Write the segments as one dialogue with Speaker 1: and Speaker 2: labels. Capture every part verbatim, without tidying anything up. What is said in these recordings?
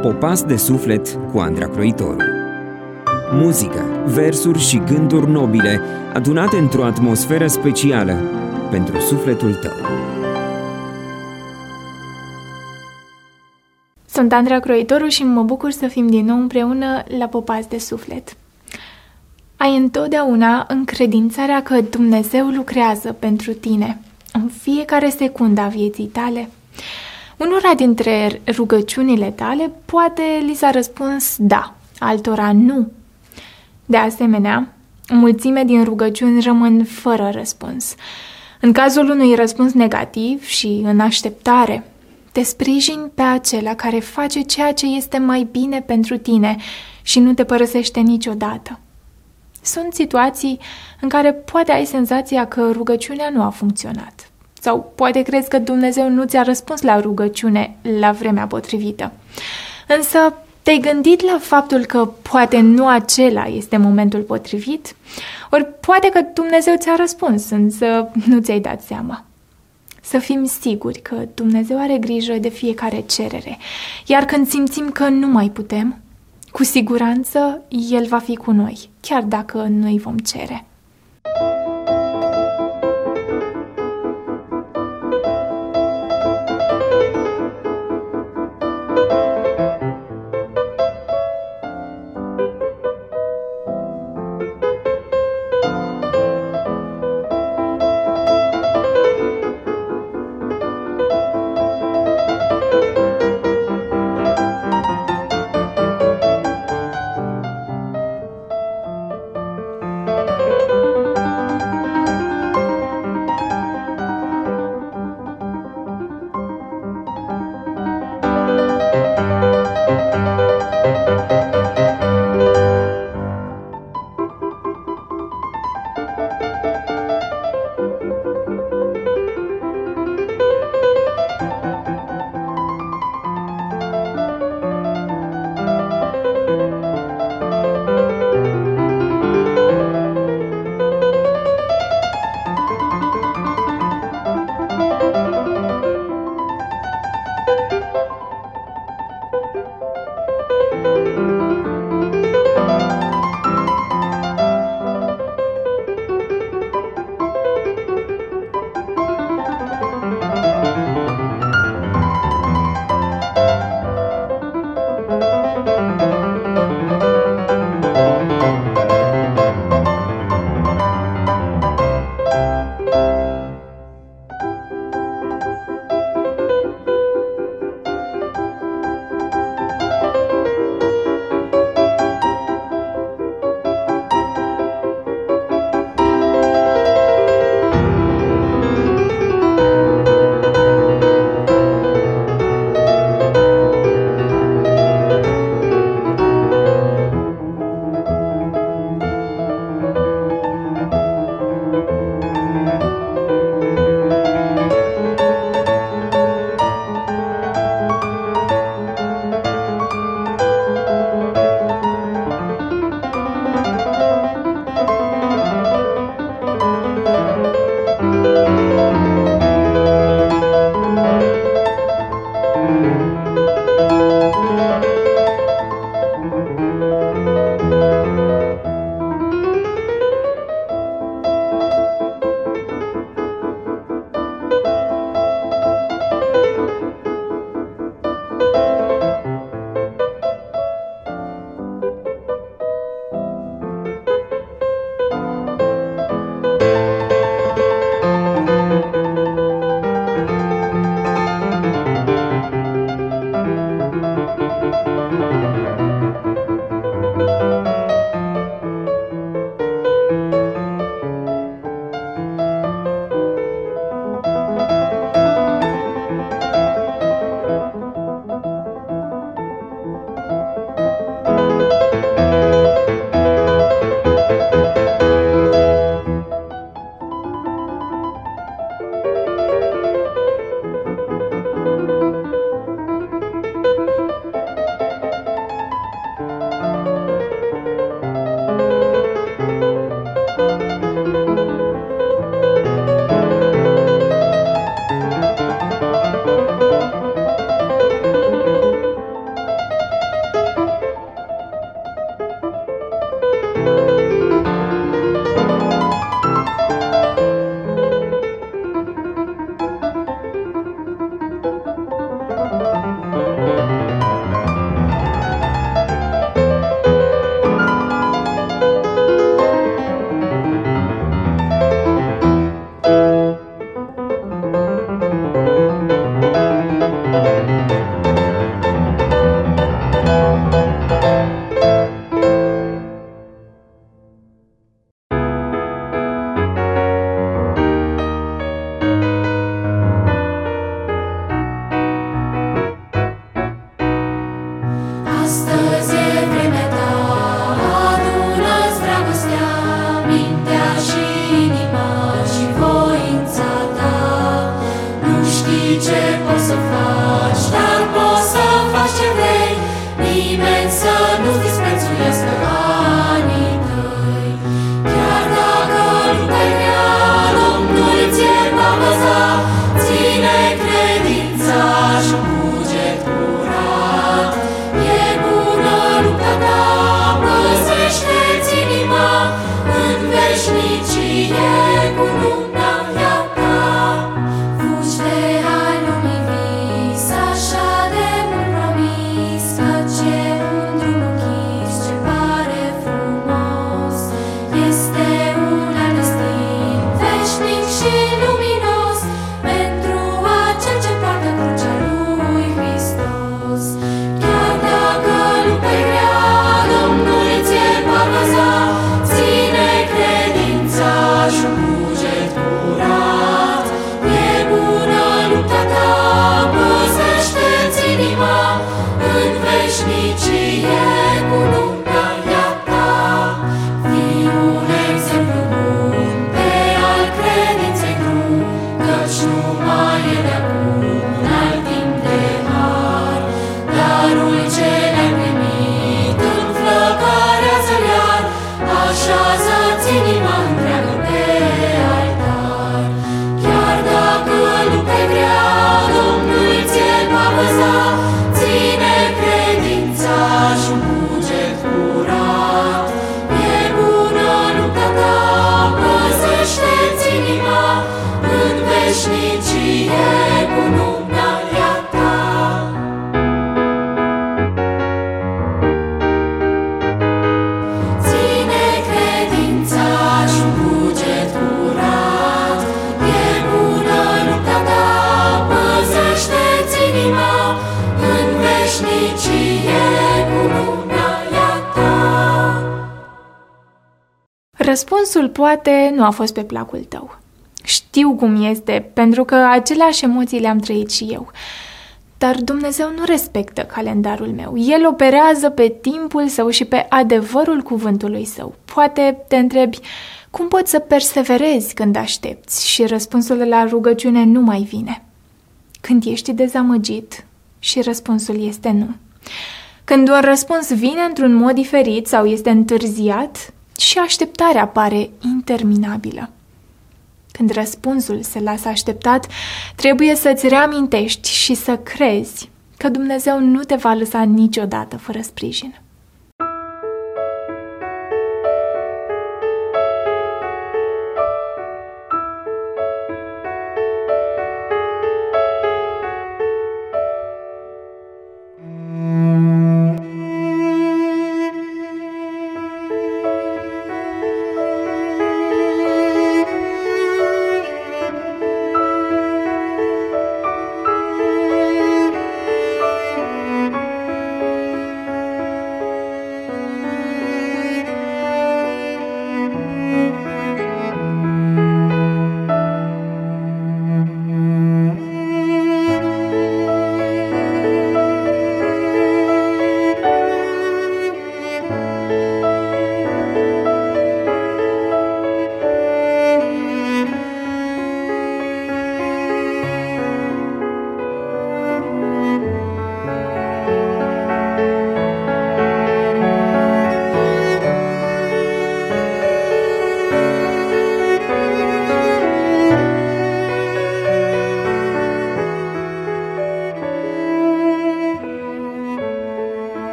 Speaker 1: Popas de suflet cu Andra Croitoru. Muzică, versuri și gânduri nobile adunate într-o atmosferă specială pentru sufletul tău.
Speaker 2: Sunt Andra Croitoru și mă bucur să fim din nou împreună la Popas de suflet. Ai întotdeauna încredințarea că Dumnezeu lucrează pentru tine în fiecare secundă a vieții tale? Unora dintre rugăciunile tale poate li s-a răspuns da, altora nu. De asemenea, mulțime din rugăciuni rămân fără răspuns. În cazul unui răspuns negativ și în așteptare, te sprijini pe acela care face ceea ce este mai bine pentru tine și nu te părăsește niciodată. Sunt situații în care poate ai senzația că rugăciunea nu a funcționat. Sau poate crezi că Dumnezeu nu ți-a răspuns la rugăciune la vremea potrivită. Însă te-ai gândit la faptul că poate nu acela este momentul potrivit? Ori poate că Dumnezeu ți-a răspuns, însă nu ți-ai dat seama. Să fim siguri că Dumnezeu are grijă de fiecare cerere, iar când simțim că nu mai putem, cu siguranță El va fi cu noi, chiar dacă noi vom cere.
Speaker 3: nimeni să nu-ți disprețuiască anii tăi. Chiar dacă lupta-i grea, Domnul ți-e va păza, ține credința și un cuget curat. E bună lupta ta, păzește-ți inima, în veșnicie cununa ta. Fugi de ai lumii vis, așa de mult promis, căci e un drum închis ce pare frumos. Este un alt destin veșnic și luminos pentru acel ce poartă crucea lui Hristos. Chiar dacă lupta-i grea, Domnul ți-e va păza, ține credința și un cuget curat. E bună lupta ta, păzește-ți inima, în veșnicie cununa ta. Fii un exemplu bun de al credinței drum, căci nu mai e de acum un alt timp de har. Darul ce l-ai primit înflăcărează-l iar, așează-ți inima întreagă pe altar. Chiar dacă lupta-i grea, Domnul ți-e va păza, ține credința și un cuget curat. E bună lupta ta, păzește-ți inima, în veșnicie cununa ta. Ține credința și un cuget curat. E bună lupta ta, păzește-ți inima, în veșnicie cununa ta.
Speaker 2: Răspunsul poate nu a fost pe placul tău. Știu cum este, pentru că aceleași emoții le-am trăit și eu. Dar Dumnezeu nu respectă calendarul meu. El operează pe timpul său și pe adevărul cuvântului său. Poate te întrebi, cum poți să perseverezi când aștepți și răspunsul la rugăciune nu mai vine? Când ești dezamăgit și răspunsul este nu. Când un răspuns vine într-un mod diferit sau este întârziat și așteptarea pare interminabilă. Când răspunsul se lasă așteptat, trebuie să-ți reamintești și să crezi că Dumnezeu nu te va lăsa niciodată fără sprijin.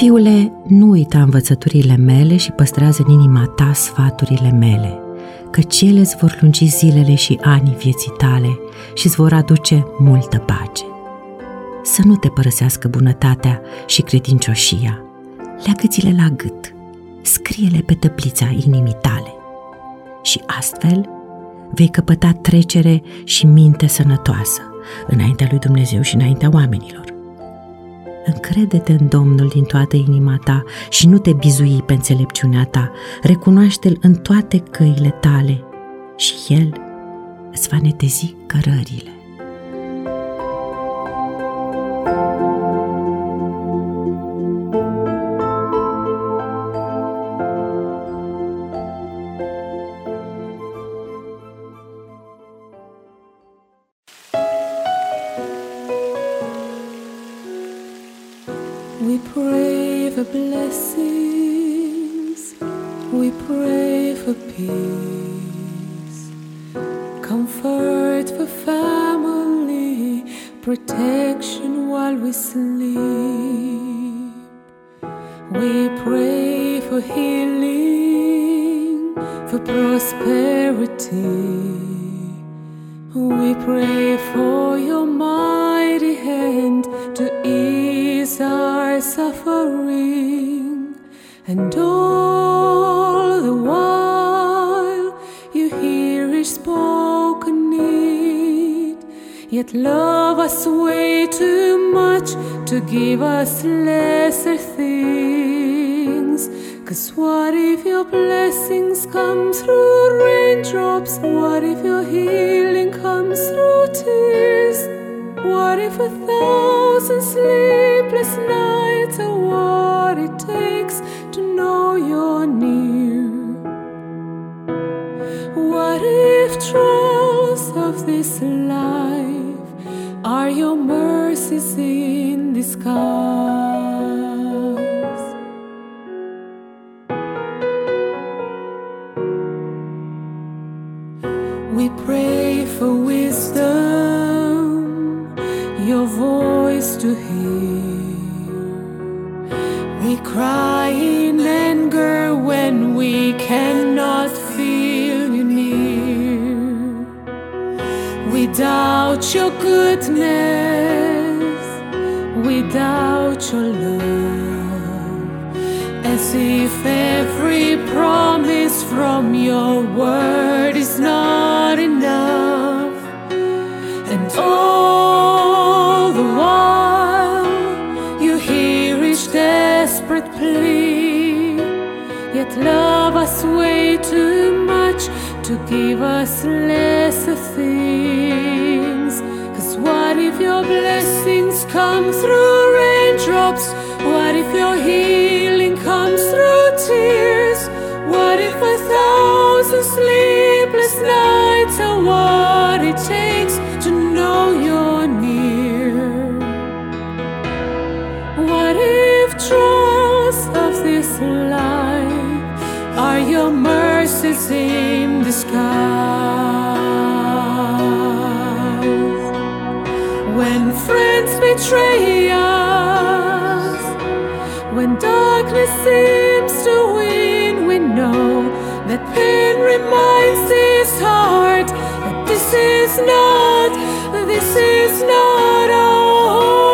Speaker 4: Fiule, nu uita învățăturile mele și păstrează în inima ta sfaturile mele, căci ele îți vor lungi zilele și anii vieții tale și îți vor aduce multă pace. Să nu te părăsească bunătatea și credincioșia. Leagă-ți-le la gât, scrie-le pe tăblița inimii tale și astfel vei căpăta trecere și minte sănătoasă înaintea lui Dumnezeu și înaintea oamenilor. Încrede-te în Domnul din toată inima ta și nu te bizui pe înțelepciunea ta, recunoaște-L în toate căile tale și El îți va netezi cărările.
Speaker 3: We pray for blessings, we pray for peace, comfort for family, protection while we sleep. We pray for healing, for prosperity. We pray for your mighty hand to ease our suffering, and all the while you hear each spoken need, yet love us way too much to give us lesser things. 'Cause what if your blessings come through raindrops? What if your healing comes through tears? What if a thousand sleepless nights are what it takes to know you're near? What if trials of this life are your mercies in disguise? We pray for wisdom, your voice to hear. We cry in anger when we cannot feel you near. We doubt your goodness, we doubt your love, as if every promise from your word is not enough. And all the while you hear each desperate plea, yet love us way too much to give us lesser things. 'Cause what if your blessings come through raindrops? What if your healing comes through tears? What if a thousand sleepless nights are what it takes to know you're near? What if trials of this life are your mercies in disguise? When friends betray us, when darkness seems to win, we know that pain reminds his heart that this is not, this is not our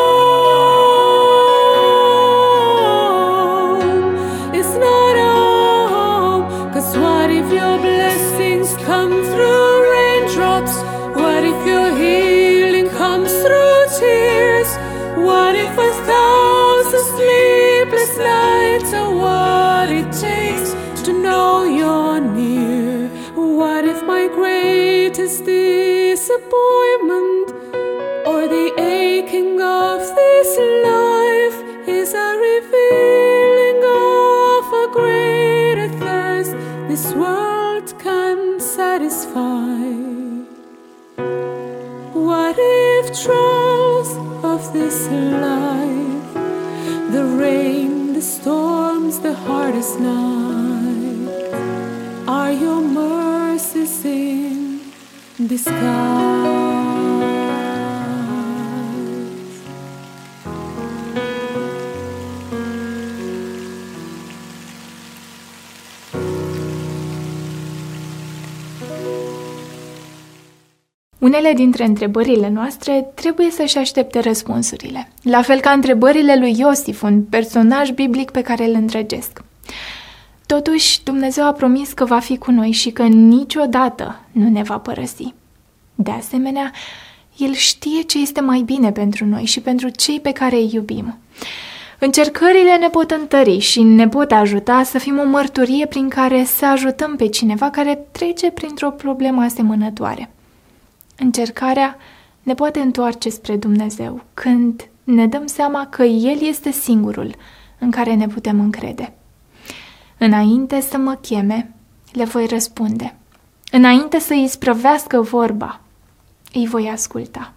Speaker 3: home. It's not our home. 'Cause what if your blessings come through raindrops? What if your healing comes through tears? What if a thousand sleepless nights are what it takes to know you're near? What if my greatest disappointment or the aching of this life is a revealing of a greater thirst this world can satisfy? What if trials of this life, the rain, the storms, the hardest night, are your mercies in disguise?
Speaker 2: Unele dintre întrebările noastre trebuie să-și aștepte răspunsurile, la fel ca întrebările lui Iosif, un personaj biblic pe care îl îndrăgesc. Totuși, Dumnezeu a promis că va fi cu noi și că niciodată nu ne va părăsi. De asemenea, El știe ce este mai bine pentru noi și pentru cei pe care îi iubim. Încercările ne pot întări și ne pot ajuta să fim o mărturie prin care să ajutăm pe cineva care trece printr-o problemă asemănătoare. Încercarea ne poate întoarce spre Dumnezeu când ne dăm seama că El este singurul în care ne putem încrede. Înainte să mă cheme, le voi răspunde. Înainte să îi isprăvească vorba, îi voi asculta.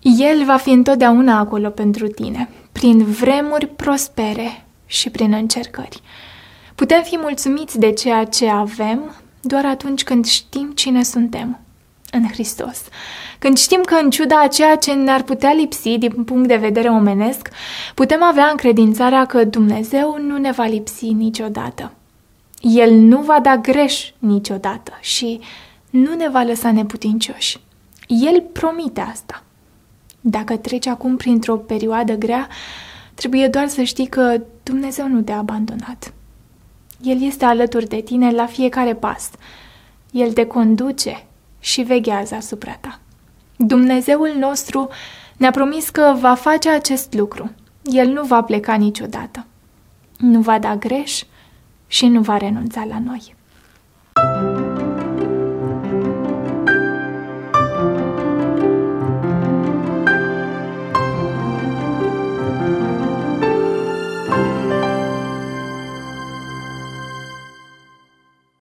Speaker 2: El va fi întotdeauna acolo pentru tine, prin vremuri prospere și prin încercări. Putem fi mulțumiți de ceea ce avem doar atunci când știm cine suntem în Hristos. Când știm că în ciuda a ceea ce ne-ar putea lipsi din punct de vedere omenesc, putem avea încredințarea că Dumnezeu nu ne va lipsi niciodată. El nu va da greș niciodată și nu ne va lăsa neputincioși. El promite asta. Dacă treci acum printr-o perioadă grea, trebuie doar să știi că Dumnezeu nu te-a abandonat. El este alături de tine la fiecare pas. El te conduce și veghează asupra ta. Dumnezeul nostru ne-a promis că va face acest lucru. El nu va pleca niciodată. Nu va da greș și nu va renunța la noi.